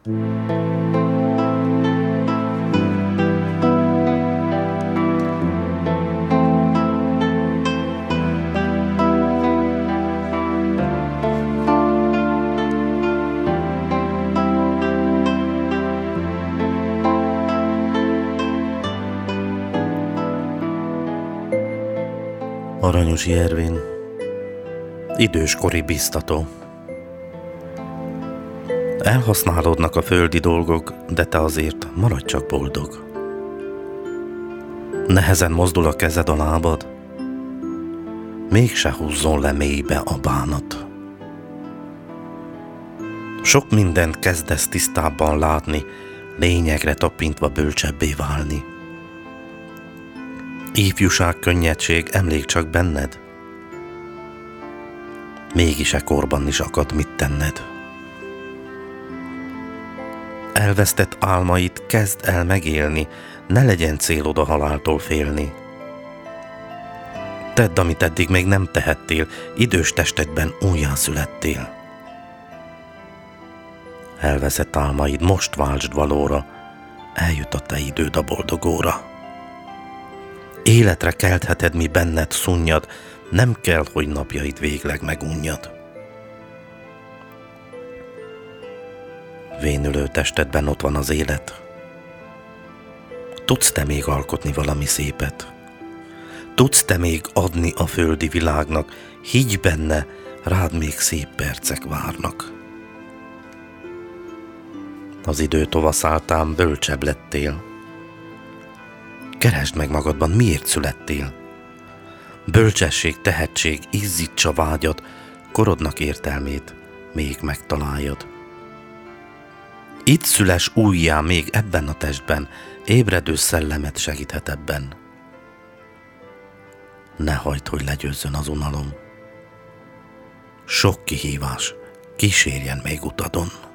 Aranyosi Ervin, időskori biztató. Elhasználódnak a földi dolgok, de te azért maradj csak boldog. Nehezen mozdul a kezed, a lábad, mégse húzzon le mélybe a bánat. Sok mindent kezdesz tisztábban látni, lényegre tapintva bölcsebbé válni. Ifjúság, könnyedség, emlék csak benned, mégis e korban is akad mit tenned. Elvesztett álmait kezd el megélni, ne legyen célod a haláltól félni. Tedd, amit eddig még nem tehettél, idős testedben újjászülettél. Elveszett álmaid most váltsd valóra, eljut a te időd a boldogóra. Életre keltheted, mi benned szunnyad, nem kell, hogy napjaid végleg megunjad. Vénülő testedben ott van az élet. Tudsz te még alkotni valami szépet? Tudsz te még adni a földi világnak? Higgy benne, rád még szép percek várnak. Az idő tovaszáltán bölcsebb lettél. Keresd meg magadban, miért születtél. Bölcsesség, tehetség, izzítsa vágyad, korodnak értelmét még megtaláljad. Itt szüles újjá még ebben a testben, ébredő szellemet segíthet ebben. Ne hagyd, hogy legyőzzön az unalom. Sok kihívás kísérjen még utadon.